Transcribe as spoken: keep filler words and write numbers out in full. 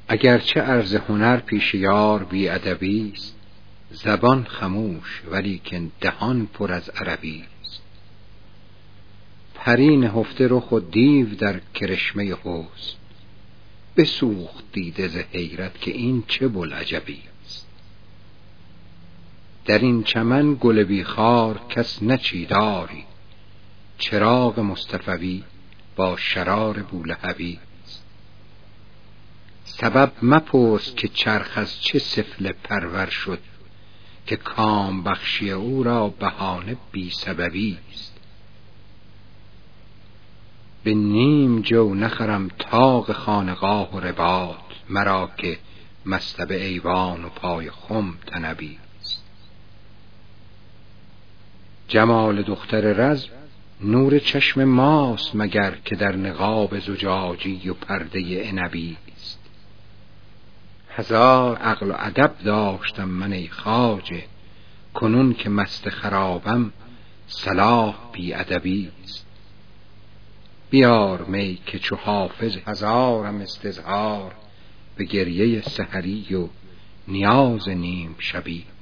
اگرچه عرض هنر پیش یار بی ادبی است، زبان خموش ولیکن دهان پر از عربی است. پری نهفته رخ و دیو در کرشمه حسن، بسوخت دیده ز حیرت که این چه بوالعجبی است. در این چمن گل بی خار کس نچیداری، چراغ مصطفوی با شرار بولهبی است. سبب مپرس که چرخ از چه سفله پرور شد، که کام بخشی او را بهانه بی سببی است. به نیم جو نخرم طاق خانقاه و رباط، مرا که مصطبه ایوان و پای خم طنبی است. جمال دختر رز نور چشم ماست مگر، که در نقاب زجاجی و پرده عنبی است. هزار عقل و ادب داشتم من ای خواجه، کنون که مست خرابم صلاح بی ادبی است. بیار می که چو حافظ هزارم استظهار، به گریه سحری و نیاز نیم شبی.